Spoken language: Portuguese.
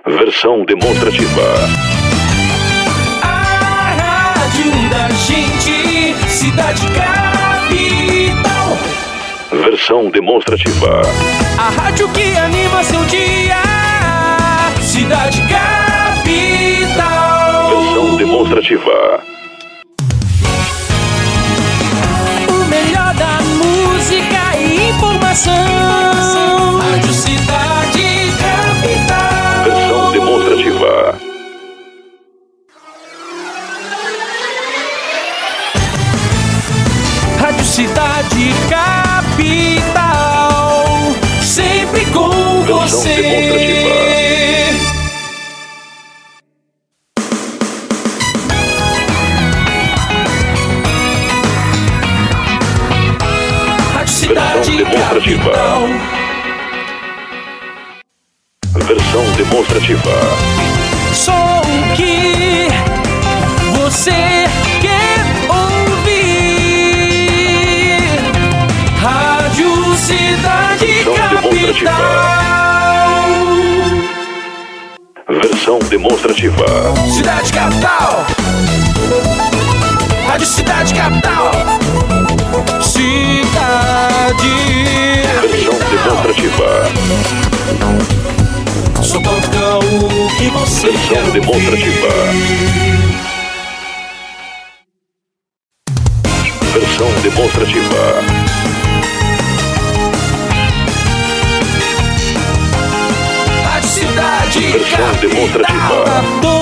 Versão demonstrativa. A rádio da gente, cidade capital. Versão demonstrativa. A rádio que anima seu dia, cidade capital. Versão demonstrativa. O melhor da música e informação. Rádio Cidade Capital. Versão demonstrativa. Rádio Cidade Capital, sempre com Versão você. demonstrativa. Rádio Cidade demonstrativa. Capital. Versão demonstrativa. Só o que você quer ouvir. Rádio Cidade Capital. Versão demonstrativa. Cidade Capital. Rádio Cidade Capital. Cidade Versão demonstrativa. Só toca o que você Versão quer demonstrativa. ouvir. Versão demonstrativa. Rádio Cidade Versão demonstrativa. Capital.